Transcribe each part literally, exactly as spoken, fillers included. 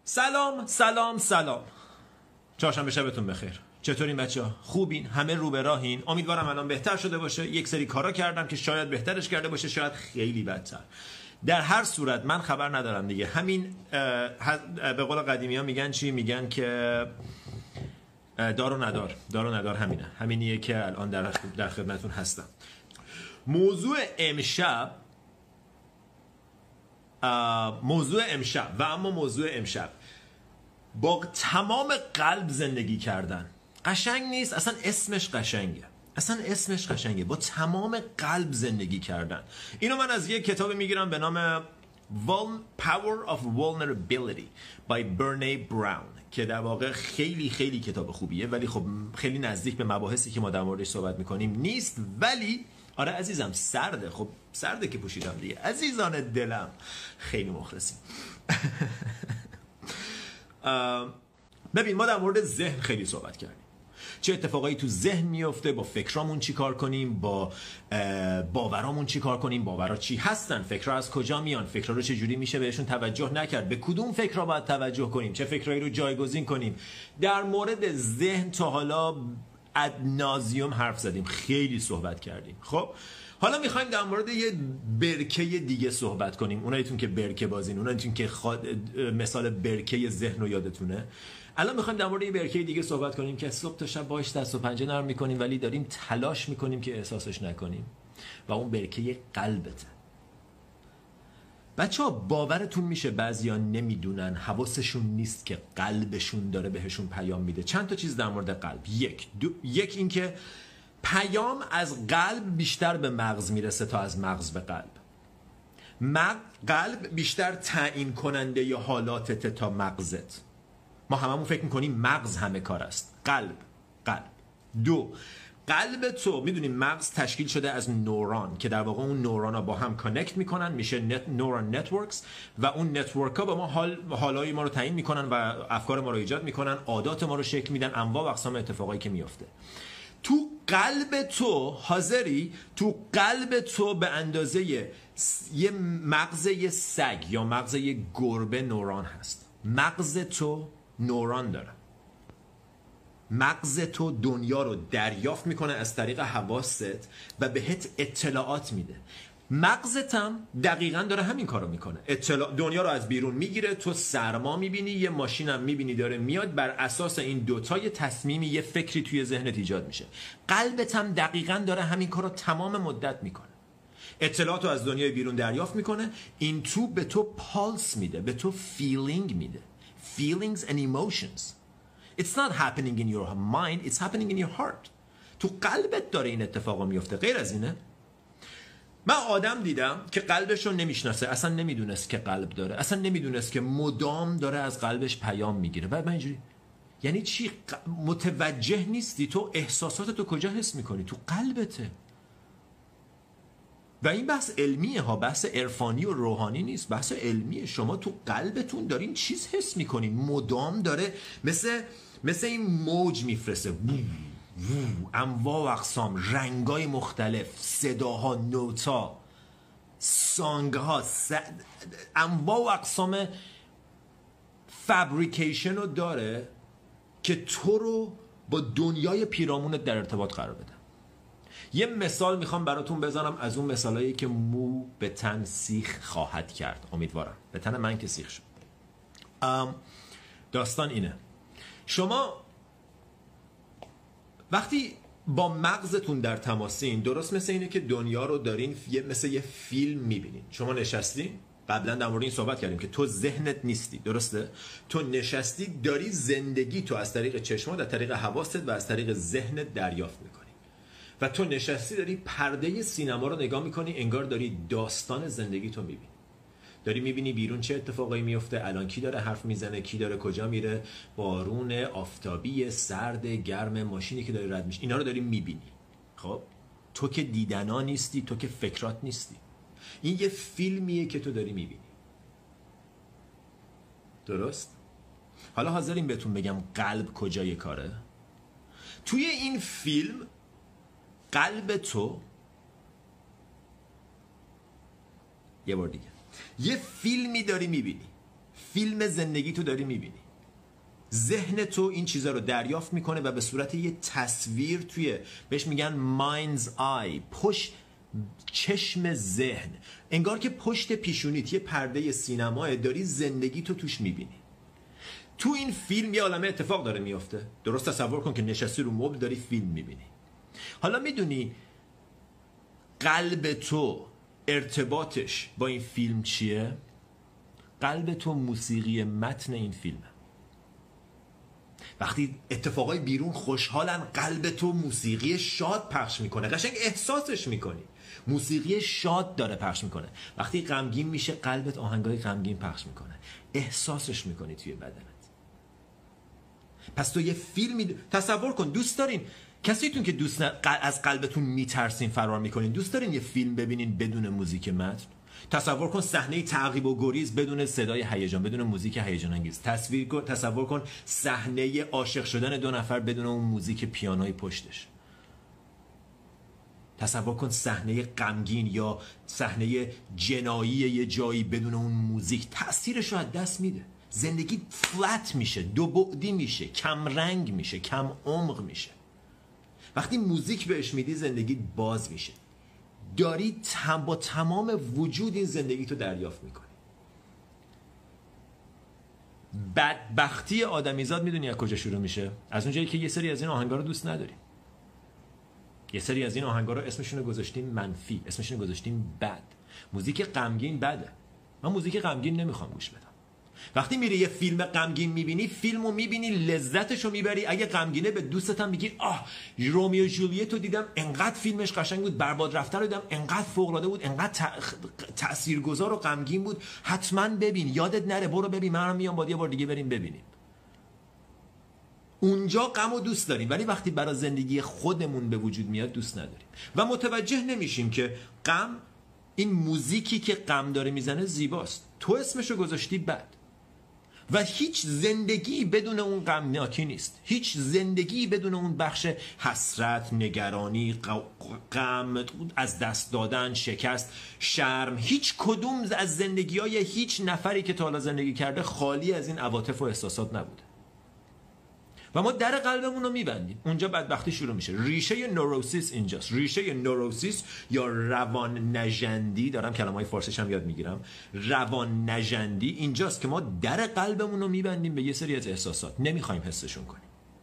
سلام سلام سلام. چهارشنبه شبتون بخیر. چطورین بچه‌ها؟ خوبین؟ همه رو به راهین؟ امیدوارم الان بهتر شده باشه. یک سری کارا کردم که شاید بهترش کرده باشه، شاید خیلی بدتر. در هر صورت من خبر ندارم دیگه. همین به قول قدیمی ها میگن چی؟ میگن که دار و ندار. دار و ندار همینه. همینیه که الان در در خدمتتون هستم. موضوع امشب موضوع امشب و اما موضوع امشب با تمام قلب زندگی کردن. قشنگ نیست؟ اصلا اسمش قشنگه. اصلا اسمش قشنگه. با تمام قلب زندگی کردن. اینو من از یک کتاب میگیرم به نام Power of Vulnerability by Brené Brown که در واقع خیلی خیلی کتاب خوبیه، ولی خب خیلی نزدیک به مباحثی که ما در موردش صحبت میکنیم نیست. ولی آره عزیزم سرده. خب سرده که پوشیدم دیگه. عزیزان دلم خیلی مخلصیم. ببین ما در مورد ذهن خیلی صحبت کردیم. چه اتفاقایی تو ذهن میفته، با فکرامون چی کار کنیم، با باورامون چی کار کنیم، باورا چی هستن، فکرها از کجا میان، فکرها رو چه جوری میشه بهشون توجه نکرد، به کدوم فکرها باید توجه کنیم، چه فکرایی رو جایگزین کنیم. در مورد ذهن تا حالا اد نازیوم حرف زدیم، خیلی صحبت کردیم. خب حالا میخوایم در مورد یه برکه دیگه صحبت کنیم. اونایتون که برکه بازین، اونایتون که خاد... مثال برکه ذهن رو یادتونه، الان میخوایم در مورد یه برکه دیگه صحبت کنیم که صبح تا شب باش دست و پنجه نرم میکنیم، ولی داریم تلاش میکنیم که احساسش نکنیم، و اون برکه قلبته. بچه ها باورتون میشه بعضیا نمیدونن، حواسشون نیست که قلبشون داره بهشون پیام میده. چند تا چیز در مورد قلب. یک دو، یک این که پیام از قلب بیشتر به مغز میرسه تا از مغز به قلب. مغز قلب بیشتر تعیین کننده ی حالاتت تا مغزت. ما هممون فکر میکنیم مغز همه کار است. قلب قلب دو قلب تو میدونیم مغز تشکیل شده از نوران که در واقع اون نوران ها با هم کانکت میکنن، میشه نت نوران نتورکس، و اون نتورک ها با ما حال حالای ما رو تعیین میکنن و افکار ما رو ایجاد میکنن، عادات ما رو شکل میدن، انواع و اقسام اتفاقایی که میفته. تو قلب تو حاضری تو قلب تو به اندازه یه مغز یه سگ یا مغز یه گربه نوران هست. مغز تو نوران داره. مغز تو دنیا رو دریافت میکنه از طریق حواست و بهت اطلاعات میده. مغزت هم دقیقاً داره همین کارو میکنه. اطلاع دنیا رو از بیرون میگیره، تو سرما میبینی، یه ماشین هم میبینی داره میاد، بر اساس این دوتا یه تصمیمی، یه فکری توی ذهنت ایجاد میشه. قلبت هم دقیقاً داره همین کارو تمام مدت میکنه. اطلاعات رو از دنیای بیرون دریافت میکنه، این تو به تو پالس میده، به تو فیلینگ میده. Feelings and emotions. It's not happening in your mind, it's happening in your heart. تو قلبت داره این اتفاقا میفته. غیر از اینه؟ من آدم دیدم که قلبش رو نمیشناسه، اصلا نمیدونست که قلب داره، اصلا نمیدونست که مدام داره از قلبش پیام میگیره. بعد من اینجوری یعنی چی؟ متوجه نیستی؟ تو احساسات تو کجا حس میکنی؟ تو قلبته. و این بحث علمیه ها، بحث عرفانی و روحانی نیست، بحث علمیه. شما تو قلبتون دارین چیز حس میکنین، مدام داره مثل مثل این موج میفرسته، انواع و اقسام، رنگای مختلف، صداها، نوتا، سانگها، س... انواع و اقسام فابریکیشن رو داره که تو رو با دنیای پیرامونت در ارتباط قرار بده. یه مثال میخوام براتون بزنم از اون مثالایی که مو به تن سیخ خواهد کرد. امیدوارم به تن من که سیخ شد. داستان اینه، شما وقتی با مغزتون در تماسین، درست مثل اینه که دنیا رو دارین مثل یه فیلم میبینین. شما نشستی، قبلا در مورد این صحبت کردیم که تو ذهنت نیستی، درسته؟ تو نشستی داری زندگی تو از طریق چشمات، از طریق حواست و از طریق ذهنت دریافت میکنی، و تو نشستی داری پرده سینما رو نگاه میکنی، انگار داری داستان زندگی تو میبینی. داری میبینی بیرون چه اتفاقایی میفته، الان کی داره حرف میزنه، کی داره کجا میره، بارون آفتابی سرد گرم، ماشینی که داره رد میشه، اینا رو داری میبینی. خب تو که دیدنا نیستی، تو که فکرات نیستی، این یه فیلمیه که تو داری میبینی. درست؟ حالا حاضرین بهتون بگم قلب کجای کاره؟ توی این فیلم قلب تو، یه بار دیگه، یه فیلمی داری میبینی، فیلم زندگی تو داری میبینی. ذهن تو این چیزا رو دریافت میکنه و به صورت یه تصویر توی بهش میگن mind's eye، پشت چشم ذهن، انگار که پشت پیشونیت یه پرده سینماه، داری زندگی تو توش میبینی. تو این فیلم یه عالمه اتفاق داره میفته. درست تصور کن که نشستی رو مبل داری فیلم میبینی. حالا میدونی قلب تو ارتباطش با این فیلم چیه؟ قلب تو موسیقی متن این فیلمه. وقتی اتفاقای بیرون خوشحالن، قلب تو موسیقی شاد پخش میکنه، قشنگ احساسش میکنی. موسیقی شاد داره پخش میکنه. وقتی غمگین میشه، قلبت آهنگای غمگین پخش میکنه، احساسش میکنی توی بدنت. پس تو یه فیلمی تصور کن. دوست دارین کسیتون که دوست ن... از قلبتون میترسین فرار میکنین، دوست دارین یه فیلم ببینین بدون موزیک متن؟ تصور کن صحنه تعقیب و گریز بدون صدای هیجان، بدون موزیک هیجان انگیز. تصویر کن تصور کن صحنه عاشق شدن دو نفر بدون اون موزیک پیانوی پشتش. تصور کن صحنه غمگین یا صحنه جنایی یه جایی بدون اون موزیک. تأثیرش رو از دست میده. زندگی فلت میشه، دو بعدی میشه، کم رنگ میشه، کم عمق میشه. وقتی موزیک بهش میدی، زندگی باز میشه. داری تم با تمام وجود این زندگی تو دریافت میکنی. بدبختی آدمیزاد میدونی از کجا شروع میشه؟ از اونجایی که یه سری از این آهنگا رو دوست نداریم. یه سری از این آهنگا رو اسمشون رو گذاشتیم منفی، اسمشون رو گذاشتیم بد. موزیک غمگین بده. من موزیک غمگین نمیخوام گوش بدم. وقتی میری یه فیلم غمگین میبینی، فیلمو میبینی، لذتشو میبری. اگه غمگینه به دوستت هم میگی آه رومیو و جولیت رو دیدم، انقدر فیلمش قشنگ بود، برباد رفته رو دیدم، انقدر فوق العاده بود، انقدر تاثیرگذار و غمگین بود، حتما ببین، یادت نره، برو ببین، منم میام با یه بار دیگه بریم ببینیم. اونجا غم و دوست داریم، ولی وقتی برای زندگی خودمون به وجود میاد دوست نداریم و متوجه نمیشیم که غم، این موزیکی که غم داره میزنه زیباست، تو اسمشو گذاشتی بد. و هیچ زندگی بدون اون غمناکی نیست. هیچ زندگی بدون اون بخش حسرت، نگرانی، غم، از دست دادن، شکست، شرم. هیچ کدوم از زندگی‌های هیچ نفری که تا حالا زندگی کرده خالی از این عواطف و احساسات نبوده. و ما در قلبمون رو میبندیم. اونجا بدبختی شروع میشه. ریشه نوروسیس اینجاست. ریشه نوروسیس یا روان نژندی، دارم کلمه‌های فارسیش هم یاد میگیرم، روان نژندی اینجاست که ما در قلبمون رو میبندیم به یه سری از احساسات، نمیخوایم حسشون کنیم،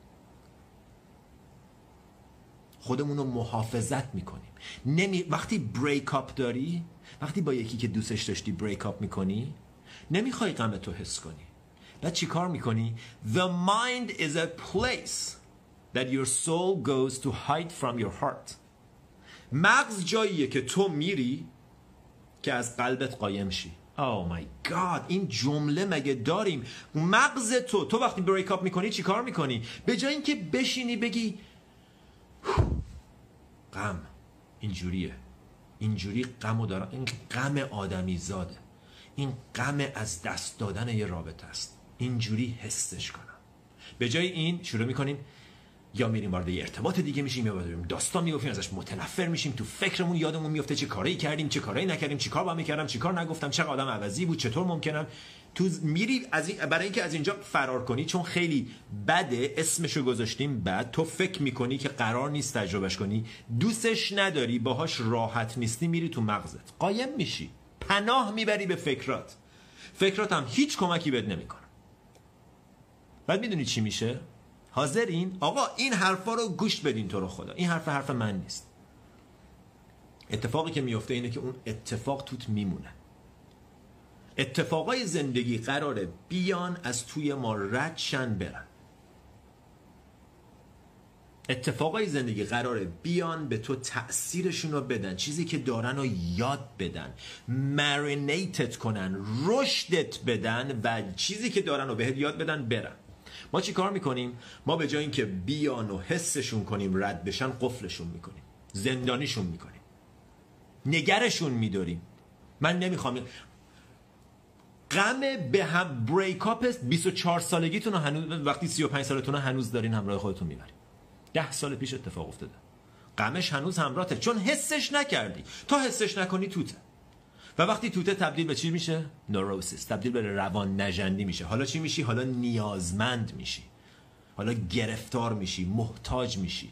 خودمون رو محافظت میکنیم. نمی... وقتی بریک اپ داری، وقتی با یکی که دوستش داشتی بریک اپ میکنی، نمیخوای غمتو حس کنی. بعد چی کار میکنی؟ The mind is a place that your soul goes to hide from your heart. مغز جاییه که تو میری که از قلبت قایم شی. Oh my god، این جمله مگه داریم؟ مغز تو تو وقتی بریک اپ میکنی چی کار میکنی؟ به جای اینکه بشینی بگی غم اینجوریه، اینجوری غمو دارم، این غم آدمی زاده، این غم از دست دادن یه رابطه است، اینجوری حسش کنم. به جای این شروع میکنیم یا میریم وارد یه ارتباط دیگه میشیم، یا بریم داستان میگفتیم، ازش متنفر میشیم، تو فکرمون یادمون میفته چه کاری کردیم، چه کاری نکردیم، چه کار با میکردم، چه کار نگفتم، چه آدم عوضی بود، چطور ممکنم تو میری از این، برای اینکه از اینجا فرار کنی چون خیلی بده، اسمشو گذاشتیم بد، تو فکر میکنی که قرار نیست تجربهش کنی، دوستش نداری، باهاش راحت نیستی، میری تو مغزت قایم میشی، پناه میبری به فکرات. فکرات هم هیچ کمکی بهت نمیکنه. بعد میدونی چی میشه؟ حاضرین؟ آقا این حرفا رو گوش بدین، تو رو خدا این حرف حرف من نیست. اتفاقی که میفته اینه که اون اتفاق توت میمونه. اتفاقای زندگی قراره بیان از توی ما رد شن برن. اتفاقای زندگی قراره بیان به تو تأثیرشون رو بدن، چیزی که دارن رو یاد بدن، مرینیتت کنن، رشدت بدن و چیزی که دارن رو بهت یاد بدن برن. ما چی کار میکنیم؟ ما به جای اینکه بیان و حسشون کنیم رد بشن، قفلشون میکنیم، زندانیشون میکنیم، نگرشون میداریم. من نمیخوام غم به هم بریک اپ بیست و چهار سالگیتون رو هنوز، وقتی سی و پنج سالتون هنوز دارین همراه خودتون میبرید. ده سال پیش اتفاق افتاده، غمش هنوز همراهته چون حسش نکردی. تا حسش نکنی توته. و وقتی توته تبدیل به چی میشه؟ نوروسیس، تبدیل به روان نژندی میشه. حالا چی میشی؟ حالا نیازمند میشی، حالا گرفتار میشی، محتاج میشی،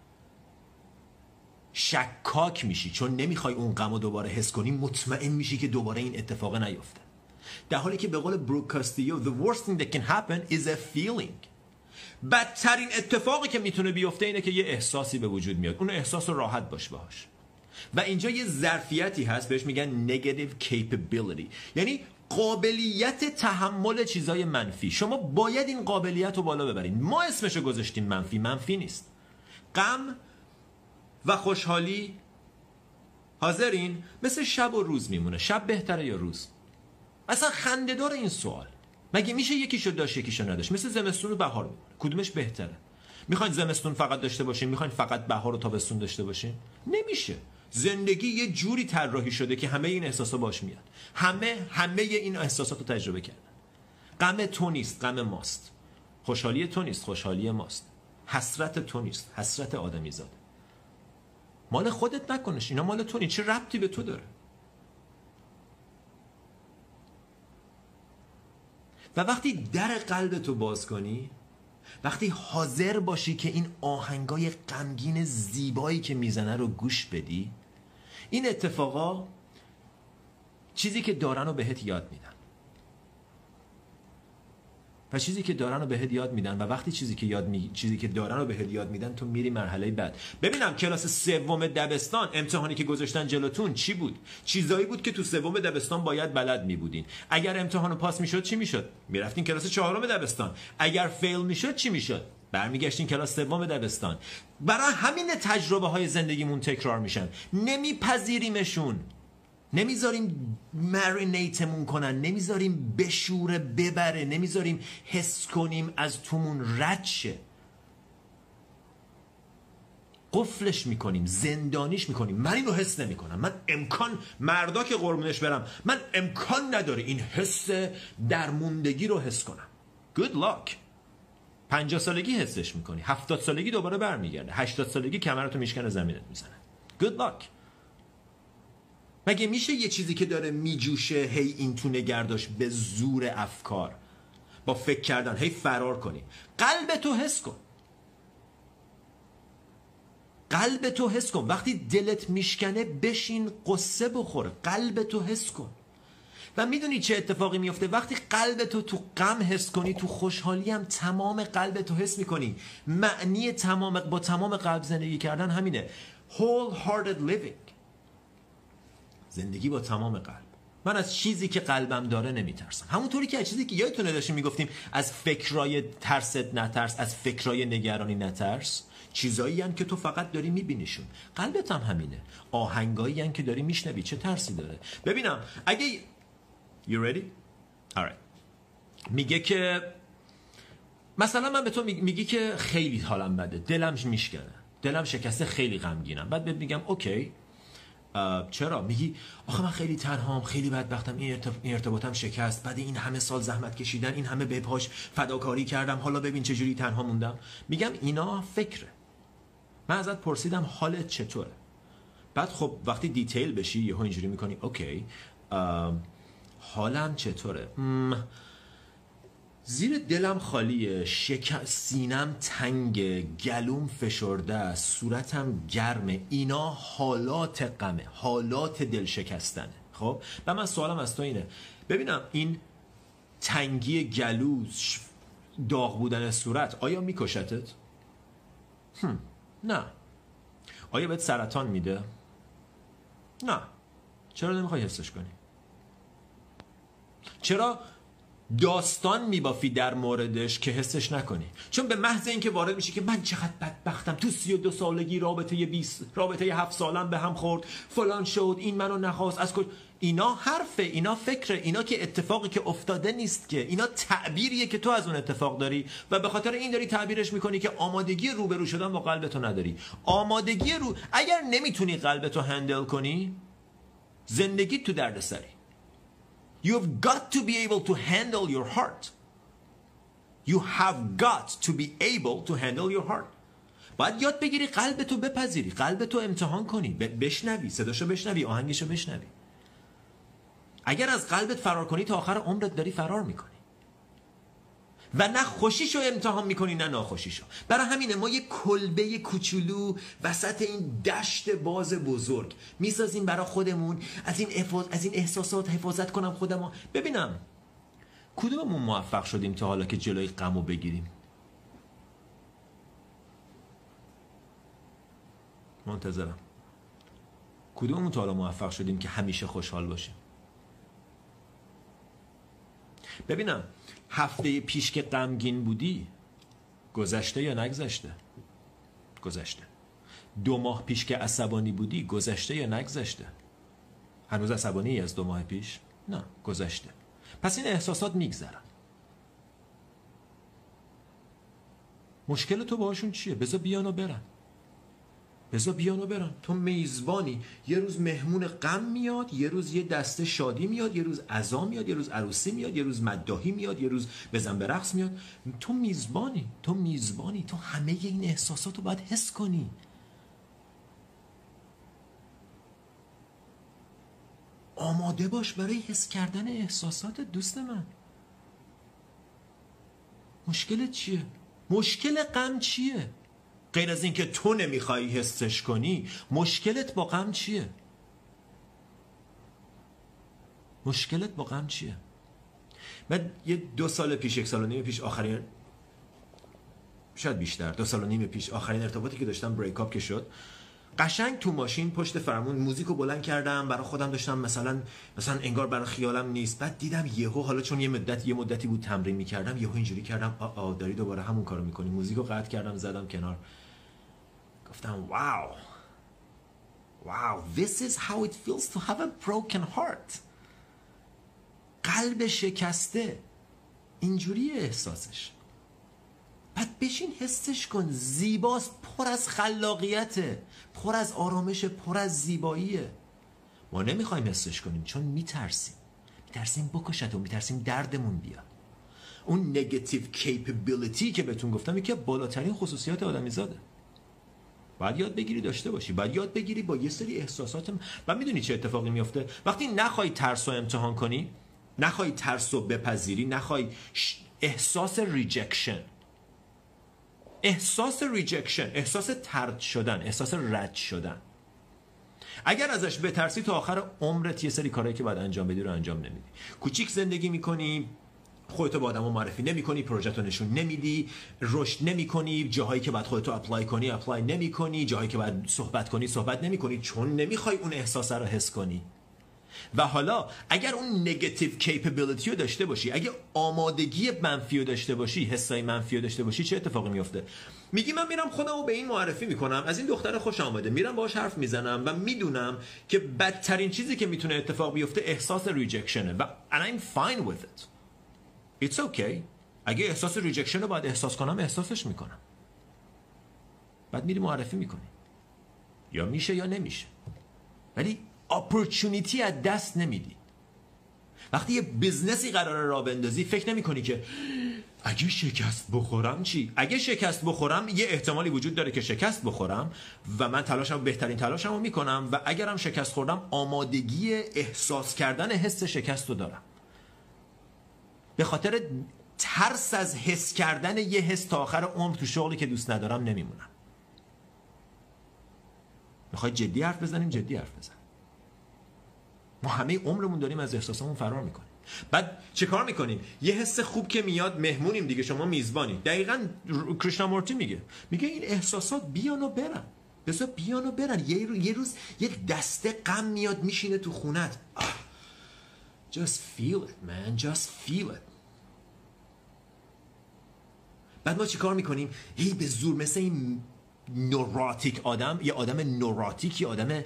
شکاک میشی، چون نمیخوای اون غم رو دوباره حس کنی، مطمئن میشی که دوباره این اتفاق نیفته. در حالی که به قول بروک کاستیو the worst thing that can happen is a feeling. بدترین اتفاقی که میتونه بیفته اینه که یه احساسی به وجود میاد، اون احساس رو راحت باش باهاش. و اینجا یه ظرفیتی هست بهش میگن negative capability، یعنی قابلیت تحمل چیزای منفی. شما باید این قابلیت رو بالا ببرین. ما اسمشو گذاشتیم منفی، منفی نیست. غم و خوشحالی حاضرین مثل شب و روز میمونه. شب بهتره یا روز؟ اصلا خنده داره این سوال. مگه میشه یکیشو داشت یکیشو نداشت؟ مثل زمستون و بهار میمونه. کدومش بهتره؟ میخواین زمستون فقط داشته باشین؟ میخواین فقط بهار و تابستون داشته باشین؟ نمیشه. زندگی یه جوری طراحی شده که همه این احساسا باش میاد. همه همه این احساسات رو تجربه کردن. غم تو نیست، غم ماست. خوشحالی تو نیست، خوشحالی ماست. حسرت تو نیست، حسرت آدمیزاده. مال خودت نکنش، اینا مال تو نیست. چه ربطی به تو داره؟ و وقتی در قلبتو باز کنی، وقتی حاضر باشی که این آهنگای غمگین زیبایی که میزنه رو گوش بدی، این اتفاقا چیزی که دارن رو بهت یاد میدن. و چیزی که دارن رو بهت یاد میدن و وقتی چیزی که یاد می... چیزی که دارن رو بهت یاد میدن، تو میری مرحله بعد. ببینم کلاس سوم دبستان امتحانی که گذاشتن جلوتون چی بود؟ چیزایی بود که تو سوم دبستان باید بلد میبودین. اگر امتحانو پاس میشد چی میشد؟ میرفتین کلاس چهارم دبستان. اگر فیل میشد چی میشد؟ برمیگشتین کلاس سوم دبستان. برای همین تجربه های زندگیمون تکرار میشن. نمیپذیریمشون، نمیذاریم مرینیتمون کنن، نمیذاریم بشوره ببره، نمیذاریم حس کنیم از تومون رد شه. قفلش میکنیم، زندانیش میکنیم. من اینو حس نمیکنم، من امکان مردا که قربونش برم، من امکان نداره این حس درموندگی رو حس کنم. Good luck. پنجاه سالگی حسش میکنی، هفتاد سالگی دوباره برمیگرده، هشتاد سالگی کمرتو میشکنه زمینت میزنه. Good luck. مگه میشه یه چیزی که داره میجوشه هی این تو نگرداش به زور افکار با فکر کردن هی فرار کنی؟ قلب تو حس کن، قلب تو حس کن. وقتی دلت میشکنه بشین قصه بخور، قلب تو حس کن. و میدونی چه اتفاقی میفته؟ وقتی قلب تو تو غم حس کنی، تو خوشحالی هم تمام قلب تو حس میکنی. معنی تمام با تمام قلب زندگی کردن همینه، wholehearted living. زندگی با تمام قلب. من از چیزی که قلبم داره نمیترسم. همونطوری که از چیزی که یادتونه داشتیم میگفتیم از فکرای ترست نترس، از فکرای نگرانی نترس. چیزایی هن که تو فقط داری میبینیشون. قلبت هم همینه. آهنگایی هن که داری میشنوی. چه ترسی داره؟ ببینم اگه You ready? Alright. میگه که مثلا من به تو میگی که خیلی حالم بده، دلم میشکنه، دلم شکسته، خیلی غمگینم. بعد بهت میگم اوکی چرا؟ میگی آخه من خیلی تنهام، خیلی بدبختم، این ارتباطم شکست، بعد این همه سال زحمت کشیدن، این همه به پاش فداکاری کردم، حالا ببین چجوری تنها موندم. میگم اینا فکره. من ازت پرسیدم حالت چطوره؟ بعد خب وقتی دیتیل بشی یهو اینجوری میکنی اوکی حالم چطوره؟ زیر دلم خالیه، شک... سینم تنگه، گلوم فشرده، صورتم گرمه. اینا حالات غمه، حالات دل شکستنه. خب و من سوالم از تو اینه، ببینم این تنگی گلو، داغ بودن صورت آیا میکشتت؟ هم. نه. آیا بهت سرطان میده؟ نه. چرا نمیخوای حسش کنی؟ چرا داستان میبافی در موردش که حسش نکنی؟ چون به محض اینکه وارد میشی که من چقدر بدبختم، تو سی و دو سالگی رابطه بیست رابطه هفت سالم به هم خورد، فلان شد، این منو نخواست، از کل اینا حرفه، اینا فکره، اینا که اتفاقی که افتاده نیست که، اینا تعبیریه که تو از اون اتفاق داری و به خاطر این داری تعبیرش میکنی که آمادگی روبرو شدن با قلبتو نداری. آمادگی رو اگر نمیتونی قلبتو هندل کنی، زندگی تو دردسری. You've got to be able to handle your heart. You have got to be able to handle your heart. باید یاد بگیری قلبتو بپذیری، قلبتو امتحان کنی، بشنوی، صداشو بشنوی، آهنگشو بشنوی. اگر از قلبت فرار کنی تا آخر عمرت داری فرار میکنی و نه خوشیشو امتحان میکنی نه ناخوشیشو. برای همینه ما یه کلبه کوچولو وسط این دشت باز بزرگ میسازیم برای خودمون، از این افاظ... از این احساسات حفاظت کنم خودمو. ببینم کدوممون موفق شدیم تا حالا که جلوی غمو بگیریم؟ منتظرم. کدوممون تا حالا موفق شدیم که همیشه خوشحال باشیم؟ ببینم هفته پیش که غمگین بودی گذشته یا نگذشته؟ گذشته. دو ماه پیش که عصبانی بودی گذشته یا نگذشته؟ هنوز عصبانی از دو ماه پیش؟ نه، گذشته. پس این احساسات میگذرن. مشکل تو باهاشون چیه؟ بذار بیان و برن. بذار بیان و برن. تو میزبانی. یه روز مهمون غم میاد، یه روز یه دسته شادی میاد، یه روز عزا میاد، یه روز عروسی میاد، یه روز مداحی میاد، یه روز بزن به رقص میاد. تو میزبانی. تو میزبانی. تو همه این احساسات رو باید حس کنی. آماده باش برای حس کردن احساسات دوست من. مشکلت چیه؟ مشکل غم چیه؟ غیر از این که تو نمیخوای حسش کنی، مشکلت با غم چیه؟ مشکلت با غم چیه؟ من یه دو سال پیش، یک سال و نیم پیش، آخرین، شاید بیشتر، دو سال و نیم پیش آخرین ارتباطی که داشتم بریک اپ که شد، قشنگ تو ماشین پشت فرمون موزیکو بلند کردم، برای خودم داشتم مثلا مثلا انگار برای خیالم نیست. بعد دیدم یهو، حالا چون یه مدت یه مدتی بود تمرین میکردم، یهو اینجوری کردم آ آ داری دوباره همون کارو میکنی. موزیکو قطع کردم، زدم کنار، گفتم واو واو this is how it feels to have a broken heart. قلب شکسته اینجوری احساسش. بعد بشین حسش کن. زیباست، پر از خلاقیته، پر از آرامش، پر از زیباییه. ما نمیخوایم حسش کنیم چون میترسیم. میترسیم بکشت و میترسیم دردمون بیاد. اون نگاتیو کیپبیلیتی که بهتون گفتم یکی بالاترین خصوصیات آدمیزاده. باید یاد بگیری داشته باشی. باید یاد بگیری با یه سری احساسات. و میدونی چه اتفاقی میفته وقتی نخوای ترس رو امتحان کنی، نخوای ترس رو بپذیری، نخوای احساس ریجکشن، احساس ریجکشن، احساس طرد شدن، احساس رد شدن، اگر ازش بترسی تا آخر عمرت یه سری کارهایی که باید انجام بدی رو انجام نمیدی. کوچیک زندگی میکنی، خودتو با آدمو معرفی نمی‌کنی، پروژه‌تو نشون نمیدی، رشد نمی‌کنی، جاهایی که باید خودتو اپلای کنی اپلای نمی‌کنی، جاهایی که باید صحبت کنی صحبت نمی‌کنی، چون نمی‌خوای اون احساس رو حس کنی. و حالا اگر اون نگاتیو کیپبیلیتی رو داشته باشی، اگه آمادگی منفی رو داشته باشی، حسای منفی رو داشته باشی، چه اتفاقی میفته؟ میگی من میرم خودمو به این معرفی میکنم، از این دختر خوش آمده، میرم باهاش حرف میزنم و میدونم که بدترین چیزی که میتونه اتفاق بیفته احساس ریجکشنه و and I'm fine with it. It's okay. اگه احساس ریجکشن رو باید احساس کنم، احساسش میکنم. بعد میری معرفی میکنی. یا میشه یا نمیشه. ولی اپورتونیتی از دست نمیدی. وقتی یه بیزنسی قراره راه بندازی، فکر نمی کنی که اگه شکست بخورم چی؟ اگه شکست بخورم یه احتمالی وجود داره که شکست بخورم و من تلاشم، بهترین تلاشم رو میکنم و اگرم شکست خوردم آمادگی احساس کردن حس شکست رو دارم. به خاطر ترس از حس کردن یه حس تا آخر عمر تو شغلی که دوست ندارم نمیمونم. میخوای جدی حرف بزنیم؟ جدی حرف بزن. ما همه عمرمون داریم از احساسامون فرار میکنیم. بعد چه کار میکنیم؟ یه حس خوب که میاد، مهمونیم دیگه، شما میزبانی. دقیقاً کریشنامورتی میگه میگه این احساسات بیان و برن. بذار بیان و برن. یه روز یه روز یک دسته غم میاد میشینه تو خونت. ah, just feel it man, just feel it. بعد ما چی کار میکنیم؟ هی به زور مثل این نوراتیک آدم، یه آدم نوراتیک، یه آدم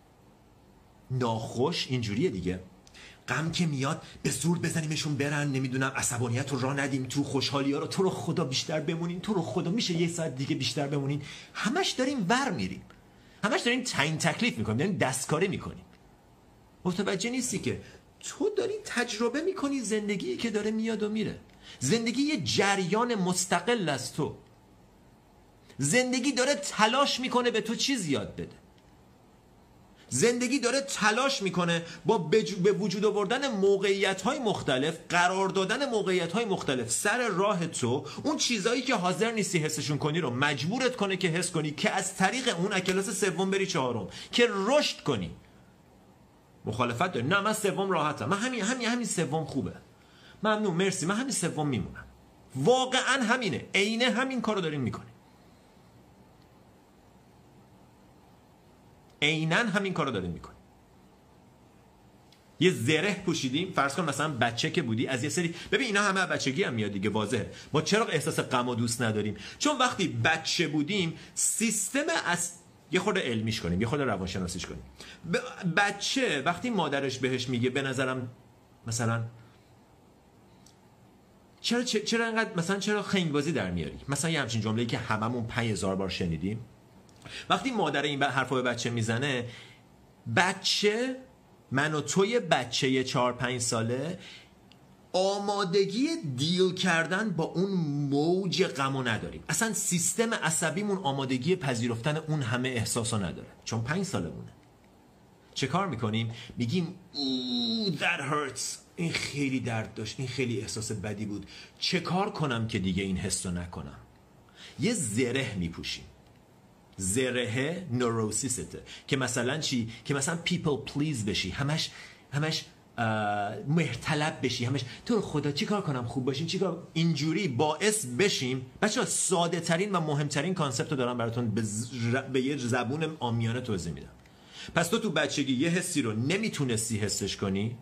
ناخوش اینجوریه دیگه. غم که میاد به زور بزنیمشون برن، نمیدونم عصبانیت رو راه ندیم، تو خوشحالی ها رو تو رو خدا بیشتر بمونین، تو رو خدا میشه یه ساعت دیگه بیشتر بمونین. همش داریم ور میریم، همش داریم تعیین تکلیف میکنیم، داریم دستکاری میکنیم. متوجه نیستی که تو داری تجربه میکنی زندگی که داره میاد و میره. زندگی یه جریان مستقل از تو. زندگی داره تلاش میکنه به تو چیز یاد بده. زندگی داره تلاش میکنه با به وجود آوردن موقعیت‌های مختلف، قرار دادن موقعیت‌های مختلف سر راه تو، اون چیزایی که حاضر نیستی حسشون کنی رو مجبورت کنه که حس کنی، که از طریق اون کلاس سوم بری چهارم، که رشد کنی. مخالفت داری؟ نه من سوم راحتم، من همین همین همین سوم خوبه، ممنون مرسی، من همین سوم میمونم. واقعا همینه، عینه همین کارو دارین میکنی، عیناً همین کارو دارین میکنی. یه زره پوشیدیم، فرض کن مثلا بچه که بودی از یه سری، ببین اینا همه بچگی هم میاد دیگه، واضحه. ما چرا احساس غم و دوست نداریم؟ چون وقتی بچه بودیم سیستم از یه خورده علمیش کنیم، یه خورده روانشناسیش کنیم. ب... بچه وقتی مادرش بهش میگه به نظرم مثلا چرا چرا انقدر مثلا چرا خنگبازی در میاری، مثلا یه همچین جمله‌ای که هممون پنج هزار بار شنیدیم، وقتی مادر این حرفو به بچه میزنه، بچه، من و توی بچه چهار پنج ساله آمادگی دیل کردن با اون موج غمو نداریم. اصلا سیستم عصبیمون آمادگی پذیرفتن اون همه احساسو نداره، چون پنج سالمونه. چه کار میکنیم؟ میگیم اوه that hurts، این خیلی درد داشت، این خیلی احساس بدی بود، چه کار کنم که دیگه این حسو نکنم؟ یه زره میپوشیم. زره نوروسیسته که مثلا چی؟ که مثلا people please بشی، همش همش مهرطلب بشی، همش تو خدا چی کار کنم خوب باشیم، چی کار، اینجوری باعث بشیم. بچه‌ها ساده ترین و مهمترین کانسپت رو دارم براتون به, ز... به یه زبون عامیانه توضیح میدم. پس تو تو بچگی یه حسی رو نمیتونستی حسش کنی،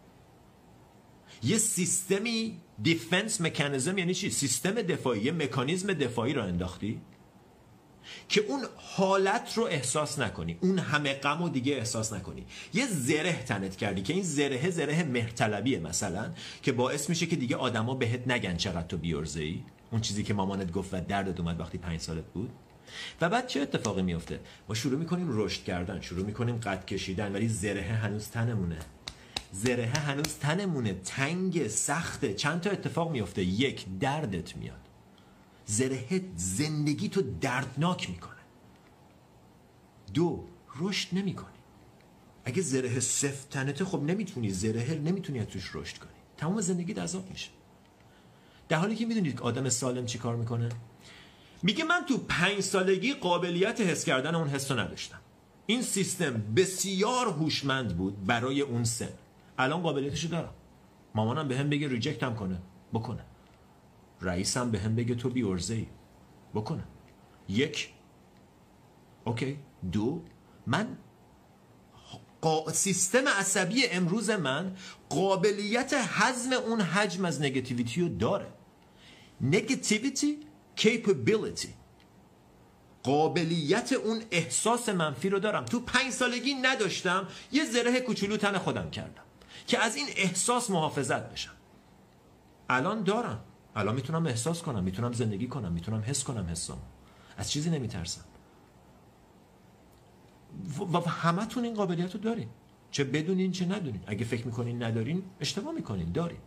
یه سیستمی دیفنس مکانیزم، یعنی چی؟ سیستم دفاعی، یه مکانیزم دفاعی رو انداختی که اون حالت رو احساس نکنی، اون همه غم رو دیگه احساس نکنی. یه زره تنت کردی که این زره زره مهرطلبیه مثلا، که باعث میشه که دیگه آدما بهت نگن چقدر تو بیورزه‌ای، اون چیزی که مامانت گفت و دردت اومد وقتی پنج سالت بود. و بعد چه اتفاقی میفته؟ ما شروع میکنیم رشد کردن، شروع میکنیم قد کشیدن، ولی زره هنوز تنمونه، زره هنوز تنمونه، تنگ، سخته. چند تا اتفاق میفته. یک، دردت میاد، زره زندگی تو دردناک میکنه. دو، رشد نمیکنی. اگه زره سفت تنته، خب نمیتونی زره نمیتونی توش رشد کنی، تمام زندگی عذاب میشه. در حالی که میدونید آدم سالم چی کار میکنه؟ میگه من تو پنج سالگی قابلیت حس کردن اون حس رو نداشتم، این سیستم بسیار هوشمند بود برای اون سن، الان قابلیتشو دارم. مامانم بهم بگه ریجکتم کنه، بکنه. رئیسم بهم بگه تو بی ارزه‌ای، بکنه. یک، اوکی. دو، من قا... سیستم عصبی امروز من قابلیت هضم اون حجم از نگاتیویتی رو داره. نگاتیویتی کیپبیلیتی، قابلیت اون احساس منفی رو دارم. تو پنج سالگی نداشتم، یه زره کوچولو تن خودم کردم که از این احساس محافظت بشم. الان دارم، الان میتونم احساس کنم، میتونم زندگی کنم، میتونم حس کنم حسام، از چیزی نمیترسم. و همه تون این قابلیت رو دارین، چه بدونین چه ندونین. اگه فکر میکنین ندارین اشتباه میکنین، دارین.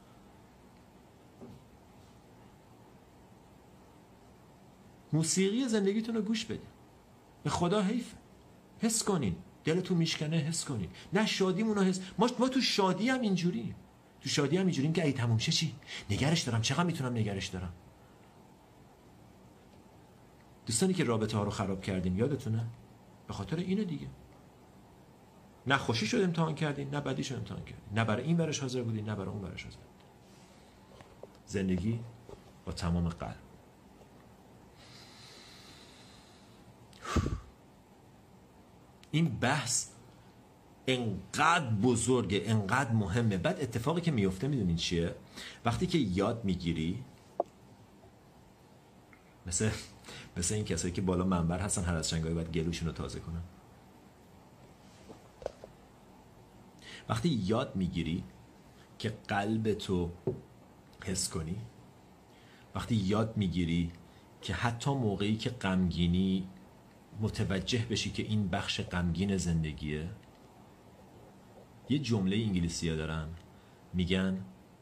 موسیقی زندگیتون رو گوش بدین، به خدا حیفه، حس کنین، دلتون میشکنه حس کنین. نه شادیمون رو حس، ما, ما تو شادی هم اینجوریم، تو شادی هم اینجوریم که ای تموم شه چی؟ نگرش دارم، چقدر میتونم نگرش دارم. دوستانی که رابطه ها رو خراب کردیم یادتونه؟ به خاطر اینه دیگه. نه خوشیشو امتحان کردین، نه بدیشو امتحان کردین، نه برای این برش حاضر بودین، نه برای اون برش حاضر. زندگی با تمام قلب. این بحث انقدر بزرگه، انقدر مهمه. بعد اتفاقی که میفته میدونین چیه؟ وقتی که یاد میگیری، مثل مثل این کسایی که بالا منبر هستن هر از چنگایی باید گلوشون رو تازه کنن. وقتی یاد میگیری که قلب تو حس کنی، وقتی یاد میگیری که حتی موقعی که غمگینی متوجه بشی که این بخش غمگین زندگیه. یه جمله انگلیسی ها دارن میگن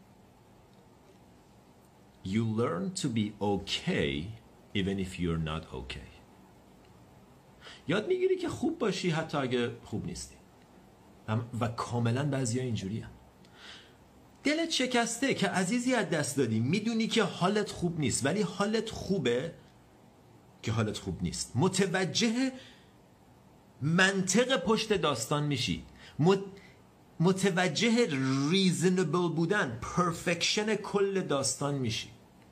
You learn to be okay even if you're not okay. یاد میگیری که خوب باشی حتی اگه خوب نیستی. و کاملا بعضیا اینجوریه. دلت شکسته که عزیزی از دست دادی، میدونی که حالت خوب نیست ولی حالت خوبه که حالت خوب نیست. متوجه منطق پشت داستان میشی، متوجه ریزنبل بودن، پرفکشن کل داستان میشی.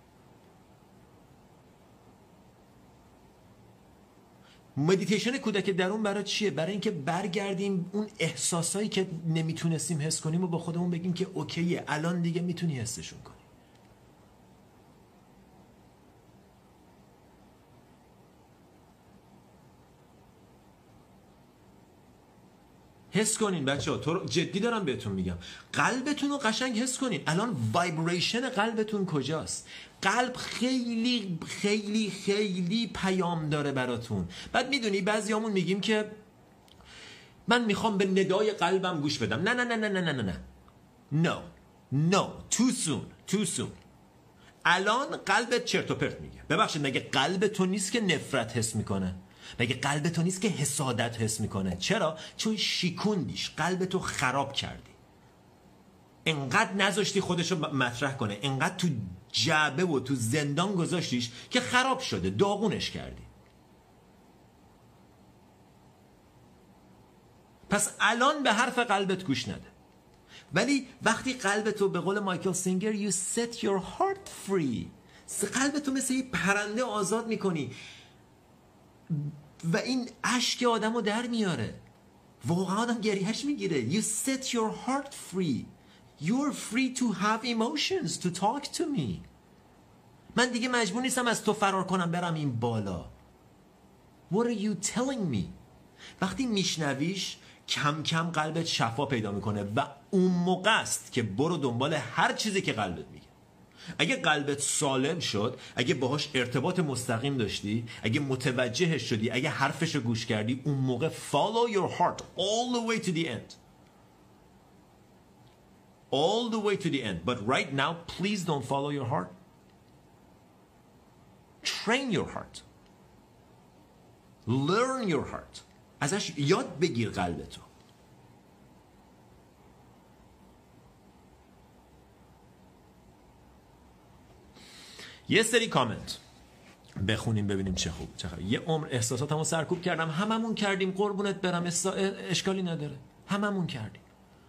مدیتیشن کودک درون برای چیه؟ برای اینکه برگردیم اون احساسایی که نمیتونستیم حس کنیم و با خودمون بگیم که اوکیه، الان دیگه میتونی حسشون کنی. حس کنین بچه ها، تو جدی دارم بهتون میگم، قلبتون رو قشنگ حس کنین. الان وایبریشن قلبتون کجاست؟ قلب خیلی خیلی خیلی پیام داره براتون. بعد میدونی بعضیامون میگیم که من میخوام به ندای قلبم گوش بدم. نه نه نه نه نه نه نه no no too soon too soon. الان قلبت چرت و پرت میگه. ببخشید، مگه قلب تو نیست که نفرت حس میکنه؟ مگه قلب تو نیست که حسادت حس میکنه؟ چرا؟ چون شیکوندیش، قلب تو خراب کردی، انقدر نذاشتی خودشو مطرح کنه، انقدر تو جعبه و تو زندان گذاشتیش که خراب شده، داغونش کردی. پس الان به حرف قلبت گوش نده. ولی وقتی قلبتو به قول مایکل سینگر you set your heart free، قلبتو مثل یه پرنده آزاد میکنی و این اشک آدمو در میاره، واقعا آدم گریهش میگیره. you set your heart free. You're free to have emotions, to talk to me. من دیگه مجبور نیستم از تو فرار کنم برم این بالا. What are you telling me؟ وقتی میشنویش کم کم قلبت شفا پیدا میکنه و اون موقع است که برو دنبال هر چیزی که قلبت میگه. اگه قلبت سالم شد، اگه باهاش ارتباط مستقیم داشتی، اگه متوجهش شدی، اگه حرفشو گوش کردی، اون موقع follow your heart all the way to the end. All the way to the end. But right now, please don't follow your heart. Train your heart. Learn your heart. ازش یاد بگیر قلبتو. یه سری کامنت بخونیم ببینیم چه خوب چه خوب. یه عمر احساساتمو سرکوب کردم. هممون کردیم قربونت برم، اشکالی نداره، هممون کردیم.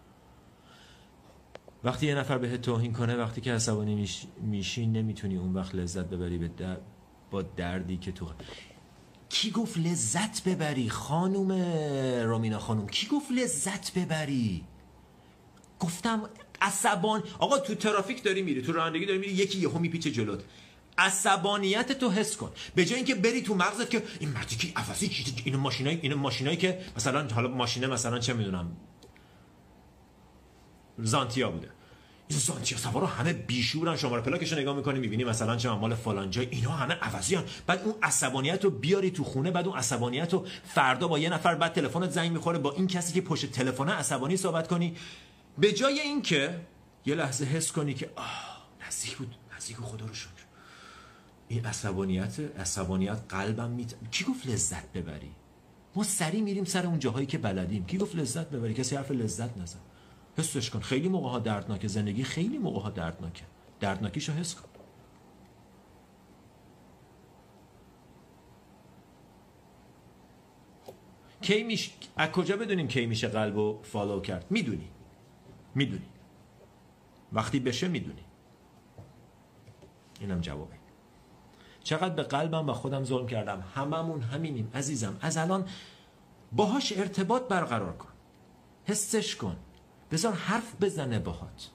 وقتی یه نفر بهت توهین کنه، وقتی که عصبانی میش... میشی نمیتونی اون وقت لذت ببری به در... با دردی که تو. کی گفت لذت ببری؟ خانوم رومینا خانوم، کی گفت لذت ببری؟ گفتم عصبان. آقا تو ترافیک داری میری، تو رانندگی داری میری، یکی یهو میپیچه جلوت، عصبانیت تو حس کن. به جای اینکه بری تو مغزت که این مردی که عوضی، این ماشینای این ماشینایی که مثلا حالا ماشینه مثلا چه میدونم زانتیا بوده، این زانتیا سوارا همه بیشورن، شماره پلاکشو نگاه میکنی میبینی مثلا چه مال فلان جای، اینا همه عوضیان. بعد اون عصبانیت رو بیاری تو خونه، بعد اون عصبانیت رو فردا با یه نفر، بعد تلفنت زنگ میخوره با این کسی که پشت تلفنه عصبانی صحبت کنی. به جای اینکه یه لحظه حس کنی که آه نزدیک بود، نزدیک خدا رو شکر، این عصبانیت عصبانیت قلبم میت... کی گفت لذت ببری؟ ما سری میریم سر اون جاهایی که بلدیم. کی گفت لذت ببری؟ کسی حرف لذت نزن. حسش کن. خیلی موقع ها دردناکه زندگی، خیلی موقع ها دردناکه، دردناکیشو حس کن. کی میش از کجا بدونیم کی میشه قلبو فالو کرد؟ میدونی میدونی وقتی بشه میدونی. اینم جوابه. چقدر به قلبم و خودم ظلم کردم. هممون همینیم عزیزم. از الان باهاش ارتباط برقرار کن، حسش کن، بذار حرف بزنه باهات.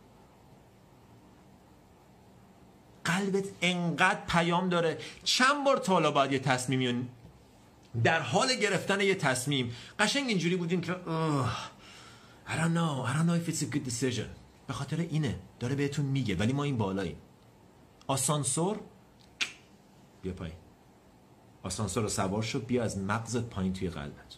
قلبت انقدر پیام داره. چند بار تا حالا باید یه تصمیمی در حال گرفتن یه تصمیم قشنگ اینجوری بودیم که I don't know I don't know if it's a good decision. به خاطر اینه داره بهتون میگه، ولی ما این بالاییم. آسانسور بیا پایین، آسانسور رو سوار شد، بیا از مغزت پایین توی قلبت.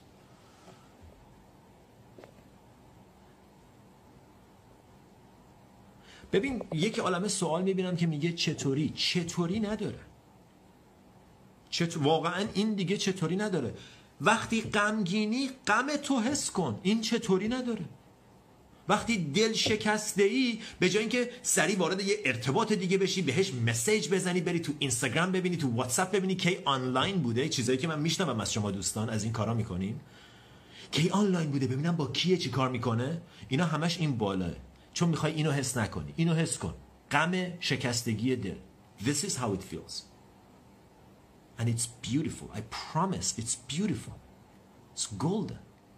ببین یک عالمه سوال میبینم که میگه چطوری؟ چطوری نداره. چطور... واقعا این دیگه چطوری نداره. وقتی غمگینی غم تو حس کن. این چطوری نداره؟ وقتی دل شکسته ای به جای اینکه سریع وارد یه ارتباط دیگه بشی، بهش مسیج بزنی، بری تو اینستاگرام ببینی، تو واتساپ ببینی کی آنلاین بوده، چیزایی که من میشنوم از شما دوستان از این کارا میکنین، کی آنلاین بوده، ببینم با کیه چی کار میکنه، اینا همش این بالاه. چون میخوای اینو حس نکنی. اینو حس کن. غم شکستگی دل. This is how it feels. And it's beautiful. I promise it's beautiful. It's golden.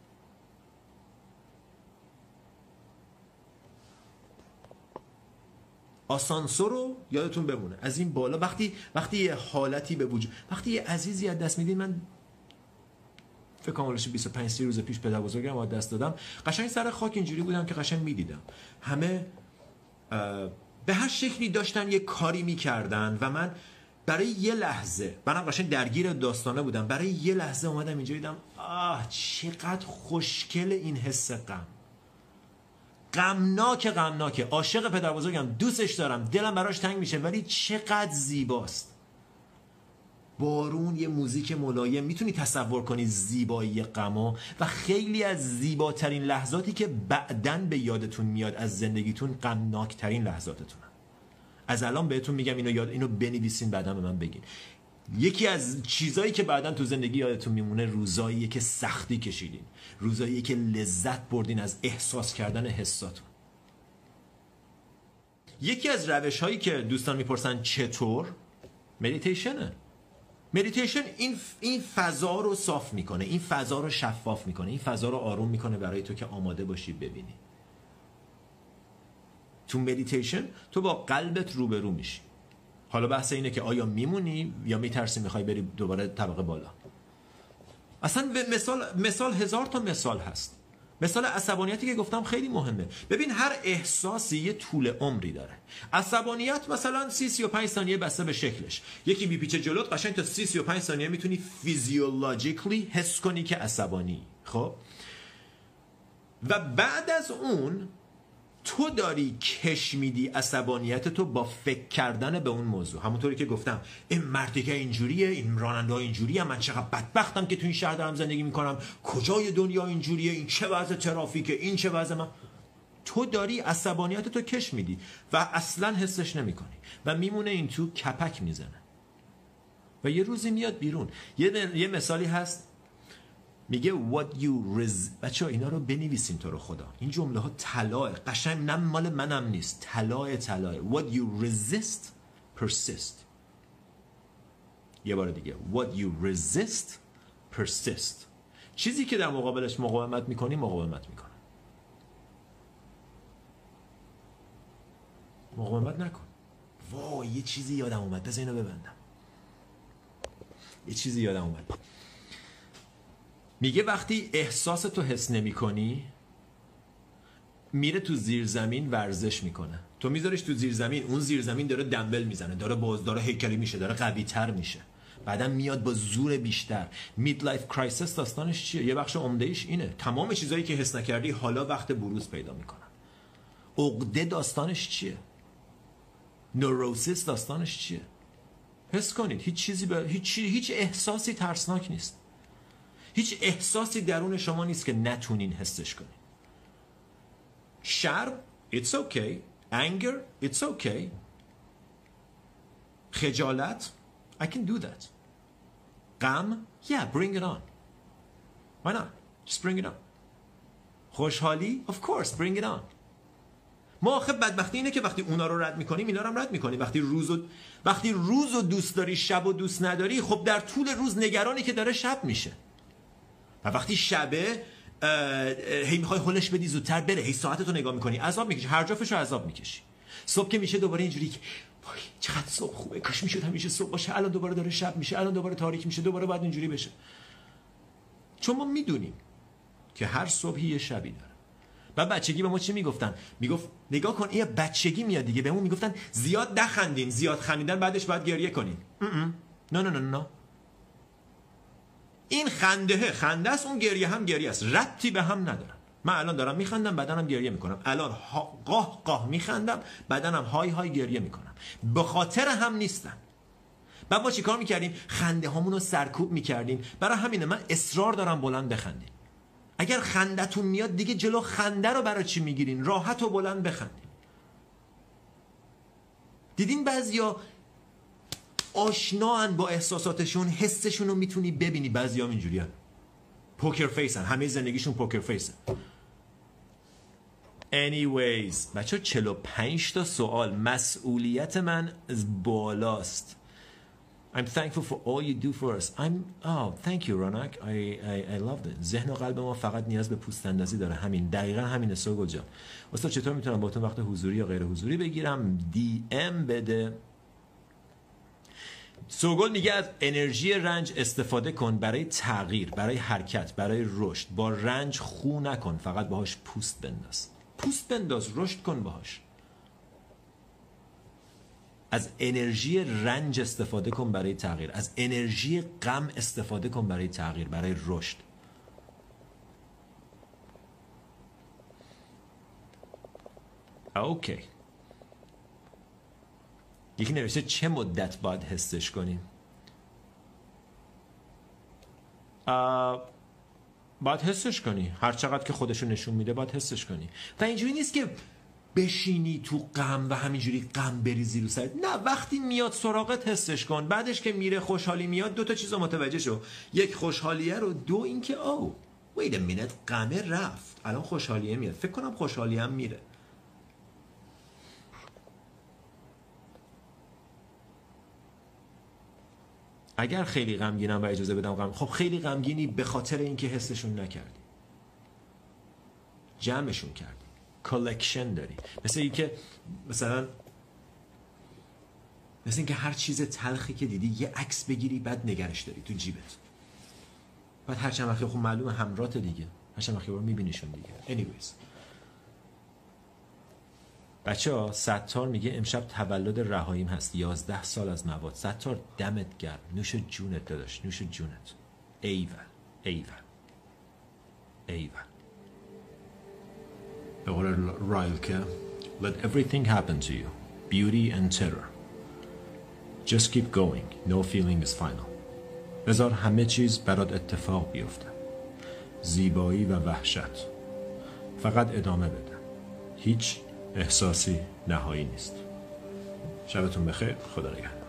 آسانسور رو یادتون بمونه از این بالا. وقتی وقتی یه حالتی به وجود، وقتی یه عزیزی از دست میدین، من فکر کنم ولش بیست و پنج سی روز پیش پدر بزرگم از دست دادم، قشنگ سر خاک اینجوری بودم که قشنگ میدیدم همه به هر شکلی داشتن یه کاری میکردن و من برای یه لحظه، منم قشنگ درگیر داستانه بودم، برای یه لحظه اومدم اینجا دیدم آه چقدر خوشگل این حس غم. غمناک غمناکه. عاشق پدر بزرگم، دوستش دارم، دلم براش تنگ میشه، ولی چقدر زیباست. بارون، یه موزیک ملایم، میتونی تصور کنی زیبایی غمو و خیلی از زیباترین لحظاتی که بعدن به یادتون میاد از زندگیتون غمناکترین لحظاتتونه. از الان بهتون میگم اینو یاد اینو بنویسین، بعدا به من بگین. یکی از چیزایی که بعداً تو زندگی یادتون میمونه روزاییه که سختی کشیدین، روزاییه که لذت بردین از احساس کردن حساتون. یکی از روش‌هایی که دوستان میپرسن چطور، مدیتیشنه. مدیتیشن این این فضا رو صاف میکنه، این فضا رو شفاف میکنه، این فضا رو آروم میکنه برای تو که آماده باشی ببینی. تو مدیتیشن تو با قلبت روبرو میشی. حالا بحث اینه که آیا میمونی یا میترسی میخوای بری دوباره طبقه بالا. اصلا مثال مثال هزار تا مثال هست. مثال عصبانیتی که گفتم خیلی مهمه. ببین هر احساسی یه طول عمری داره. عصبانیت مثلا سی سی و پنج ثانیه بسته به شکلش. یکی میپیچه جلوت قشنگ تا سی سی و پنج ثانیه میتونی فیزیولوژیکلی حس کنی که عصبانی. خب و بعد از اون تو داری کش میدی عصبانیت تو با فکر کردن به اون موضوع. همونطوری که گفتم این مردی که اینجوریه، این راننده ها اینجوریه، من چقدر بدبختم که تو این شهر دارم زندگی میکنم، کجای دنیا اینجوریه، این چه وضع ترافیکه، این چه وضع من. تو داری عصبانیت تو کش میدی و اصلا حسش نمیکنی و میمونه این تو کپک میزنه و یه روزی میاد بیرون. یه, یه مثالی هست میگه what you resist. بچه ها اینا رو بنویسین تو رو خدا، این جمله ها طلاه، قشنگ نه مال منم نیست، طلاه طلاه. what you resist persist. یه بار دیگه what you resist persist. چیزی که در مقابلش مقاومت میکنی مقاومت میکنه. مقاومت نکن. وای یه چیزی یادم اومد، بذار اینو ببندم. یه چیزی یادم اومد. میگه وقتی احساس تو حس نمی کنی میره تو زیر زمین ورزش میکنه. تو میذاریش تو زیر زمین، اون زیر زمین داره دنبل میزنه، داره باز داره هیکلی میشه، داره قوی تر میشه، بعدم میاد با زور بیشتر. مید لایف کرایسیس داستانش چیه؟ یه بخش عمده ایش اینه. تمام چیزایی که حس نکردی حالا وقت بروز پیدا میکنن. عقده داستانش چیه؟ نوروسیس داستانش چیه؟ حس کنید هیچ چیزی به هیچ هیچ احساسی ترسناک نیست. هیچ احساسی درون شما نیست که نتونین حسش کنین. شرم it's okay. anger it's okay. خجالت I can do that. غم yeah bring it on. why not just bring it on. خوشحالی of course bring it on. ما آخه بدبختی اینه که وقتی اونا رو رد میکنیم اینا رو هم رد میکنیم. وقتی روزو وقتی روزو دوست داری شب و دوست نداری، خب در طول روز نگرانی که داره شب میشه و وقتی شبه هی میخوای هلش بدی زودتر بره، هی ساعتتو نگاه میکنی، عذاب میکشی، هر جافشو عذاب میکشی. صبح که میشه دوباره اینجوری که وای چقدر صبح خوبه، کاش میشد همیشه صبح باشه، الان دوباره داره شب میشه، الان دوباره تاریک میشه، دوباره باید اینجوری بشه. چون ما میدونیم که هر صبحی یه شبی داره. و بچگی به ما چی میگفتن؟ میگفت نگاه کن این بچگی میاد دیگه. بهمون میگفتن زیاد نخندین، زیاد خندیدن بعدش باید گریه کنین. نه نه نه نه این خنده خنده است، اون گریه هم گریه است، ربطی به هم ندارن. من الان دارم میخندم بدنم گریه میکنم، الان ها... قاه قاه میخندم بدنم های های گریه میکنم. به خاطر هم نیستن. بعد ما چی کار میکردیم؟ خنده هامون رو سرکوب میکردیم. برای همینه من اصرار دارم بلند بخندیم. اگر خندتون میاد دیگه جلو خنده رو برای چی میگیرین؟ راحت و بلند بخندین. دیدین بعضیا آشنان با احساساتشون، حسشون رو میتونی ببینی. بعضیا اینجوری هن. پوکر فیسن، همه زندگیشون پوکر فیسن. anyways بچه چهل و پنج تا سوال. مسئولیت من از بالاست. I'm thankful for all you do for us. I'm oh thank you رونق. I I I love it. ذهن و قلب ما فقط نیاز به پوست اندازی داره. همین دقیقاً همینه سوگل جان. استاد چطور میتونم باهاتون وقت حضوری یا غیر حضوری بگیرم؟ دی ام بده. سوگل میگه از انرژی رنج استفاده کن برای تغییر، برای حرکت، برای رشد. با رنج خو نکن، فقط باهاش پوست بنداز. پوست بنداز، رشد کن باهاش. از انرژی رنج استفاده کن برای تغییر، از انرژی غم استفاده کن برای تغییر، برای رشد. اوکی. یکی نوشته چه مدت باید حسش کنیم؟ باید حسش کنی هر چقدر که خودشو نشون میده. باید حسش کنی و اینجوری نیست که بشینی تو غم و همینجوری غم بریزی رو سرت. نه، وقتی میاد سراغت حسش کن. بعدش که میره خوشحالی میاد، دو تا چیز رو متوجه شو. یک، خوشحالیه رو. دو، این که او wait a minute غمه رفت، الان خوشحالیه میاد. فکر کنم خوشحالیه هم میره. اگر خیلی غمگینم و اجازه بدم غم، خب خیلی غمگینی به خاطر اینکه حسشون نکردی، جمعشون کردی، کالکشن داری. مثل اینکه مثلا مثل اینکه هر چیز تلخی که دیدی یه عکس بگیری بعد نگرش داری تو جیبت، بعد هر چند وقتی خب معلومه همراهت دیگه، هر چند وقتی رو میبینیشون دیگه. anyways بچه ها، ستار میگه امشب تولد رهاییم هست، یازده سال از مواد. ستار دمت گرم، نوش جونت داداش، نوش جونت. ایول ایول ایول. به قول رایلکه let everything happen to you, beauty and terror, just keep going, no feeling is final. بذار همه چیز برات اتفاق بیفته، زیبایی و وحشت، فقط ادامه بده. هیچ احساسی نهایی نیست. شبتون بخیر، خدا نگهدار.